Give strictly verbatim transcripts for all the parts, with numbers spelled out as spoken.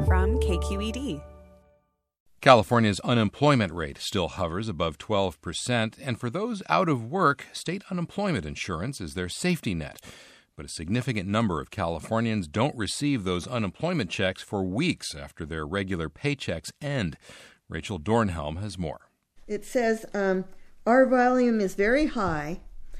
from K Q E D. California's unemployment rate still hovers above twelve percent, and for those out of work, state unemployment insurance is their safety net. But a significant number of Californians don't receive those unemployment checks for weeks after their regular paychecks end. Rachel Dornhelm has more. It says um, our volume is very high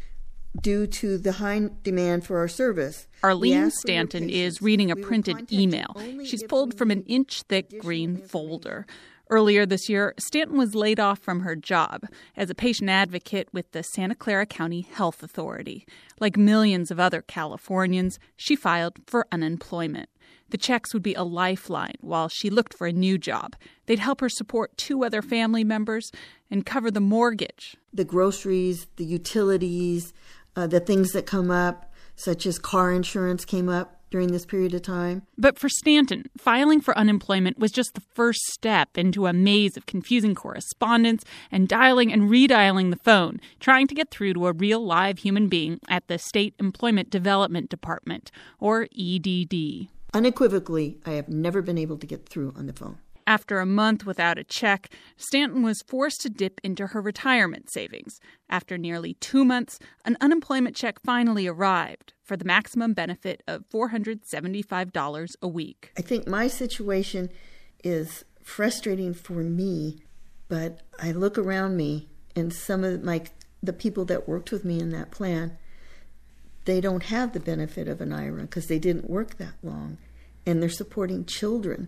due to the high demand for our service. Arlene Stanton is reading a printed email. She's pulled from an inch-thick green folder. Earlier this year, Stanton was laid off from her job as a patient advocate with the Santa Clara County Health Authority. Like millions of other Californians, she filed for unemployment. The checks would be a lifeline while she looked for a new job. They'd help her support two other family members and cover the mortgage. The groceries, the utilities, uh, the things that come up, such as car insurance came up during this period of time. But for Stanton, filing for unemployment was just the first step into a maze of confusing correspondence and dialing and redialing the phone, trying to get through to a real live human being at the State Employment Development Department, or E D D. Unequivocally, I have never been able to get through on the phone. After a month without a check, Stanton was forced to dip into her retirement savings. After nearly two months, an unemployment check finally arrived for the maximum benefit of four hundred seventy-five dollars a week. I think my situation is frustrating for me, but I look around me and some of my the people that worked with me in that plan, they don't have the benefit of an I R A because they didn't work that long, and they're supporting children.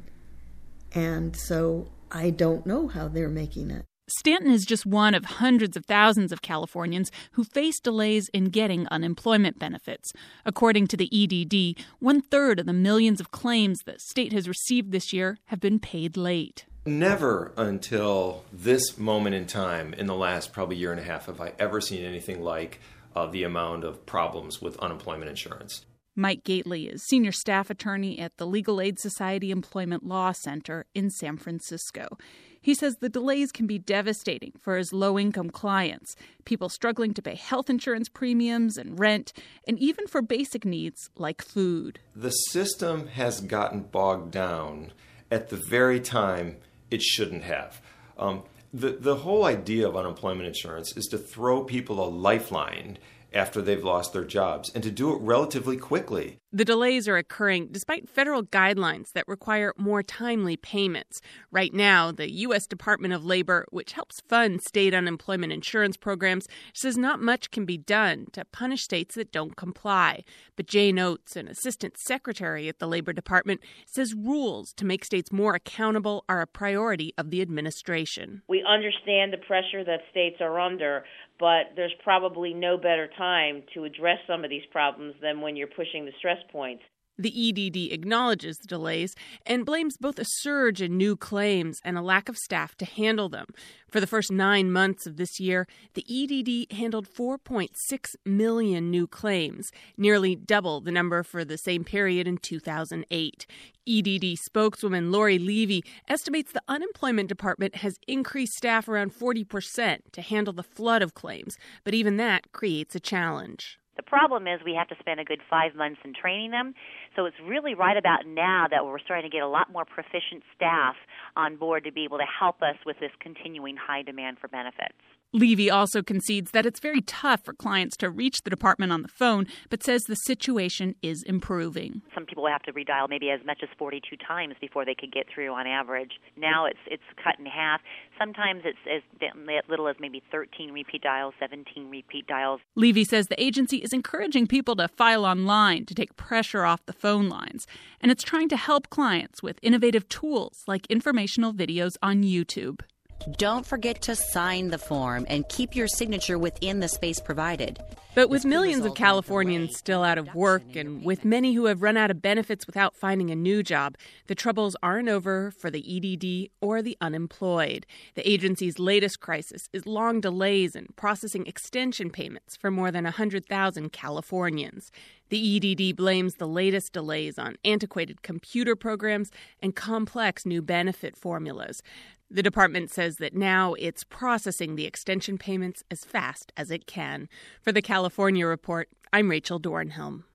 And so I don't know how they're making it. Stanton is just one of hundreds of thousands of Californians who face delays in getting unemployment benefits. According to the E D D, one-third of the millions of claims the state has received this year have been paid late. Never until this moment in time, in the last probably year and a half, have I ever seen anything like uh, the amount of problems with unemployment insurance. Mike Gately is senior staff attorney at the Legal Aid Society Employment Law Center in San Francisco. He says the delays can be devastating for his low-income clients, people struggling to pay health insurance premiums and rent, and even for basic needs like food. The system has gotten bogged down at the very time it shouldn't have. Um, the, the whole idea of unemployment insurance is to throw people a lifeline after they've lost their jobs, and to do it relatively quickly. The delays are occurring despite federal guidelines that require more timely payments. Right now, the U S Department of Labor, which helps fund state unemployment insurance programs, says not much can be done to punish states that don't comply. But Jane Oates, an assistant secretary at the Labor Department, says rules to make states more accountable are a priority of the administration. We understand the pressure that states are under, but there's probably no better time to address some of these problems than when you're pushing the stress points. The E D D acknowledges the delays and blames both a surge in new claims and a lack of staff to handle them. For the first nine months of this year, the E D D handled four point six million new claims, nearly double the number for the same period in two thousand eight. E D D spokeswoman Lori Levy estimates the unemployment department has increased staff around forty percent to handle the flood of claims, but even that creates a challenge. The problem is we have to spend a good five months in training them. So it's really right about now that we're starting to get a lot more proficient staff on board to be able to help us with this continuing high demand for benefits. Levy also concedes that it's very tough for clients to reach the department on the phone, but says the situation is improving. Some people will have to redial maybe as much as forty-two times before they could get through on average. Now it's it's cut in half. Sometimes it's as little as maybe thirteen repeat dials, seventeen repeat dials. Levy says the agency is encouraging people to file online to take pressure off the phone lines, and it's trying to help clients with innovative tools like informational videos on YouTube. Don't forget to sign the form and keep your signature within the space provided. But with millions of Californians still out of work and with many who have run out of benefits without finding a new job, the troubles aren't over for the E D D or the unemployed. The agency's latest crisis is long delays in processing extension payments for more than one hundred thousand Californians. The E D D blames the latest delays on antiquated computer programs and complex new benefit formulas. The department says that now it's processing the extension payments as fast as it can. For the California Report, I'm Rachel Dornhelm.